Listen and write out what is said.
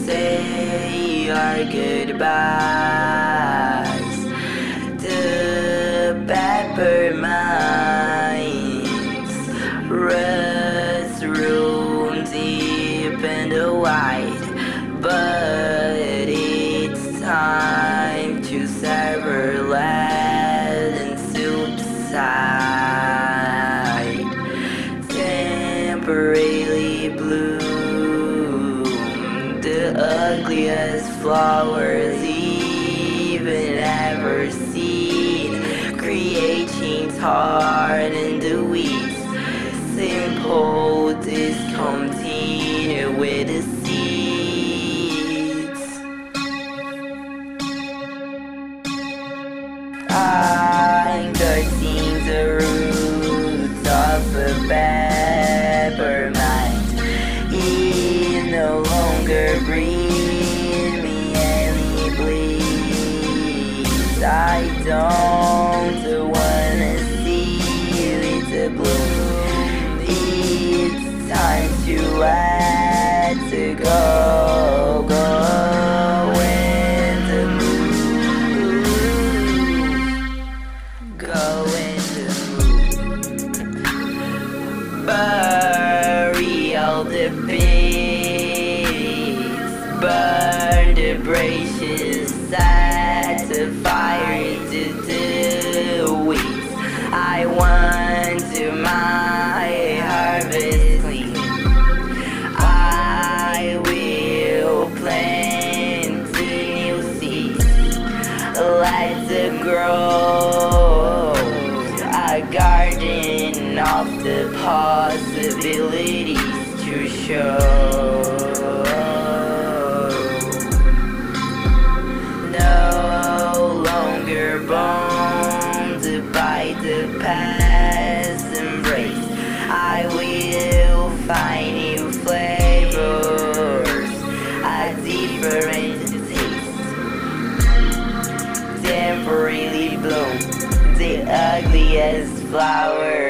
say our goodbyes. The pepper mines, rust room deep and wide, but it's time to sever lead and subside. Temporarily bloom the ugliest flowers even ever seen, creating hard in the weeds. Simple discontinue with the seeds. I'm cutting the roots of a peppermint. It no longer brings me any bliss. I don't wanna see it bloom. It's time to let it go. In the mood. Go in the mood. Bury all the pigs, burn the branches, set the fire to the weeds. I want my harvest clean. I will plant new seeds, let it grow, a garden of the possibilities to show. No longer bound by the past embrace. I will find new flavors, a different taste. Temporarily bloom the ugliest flower.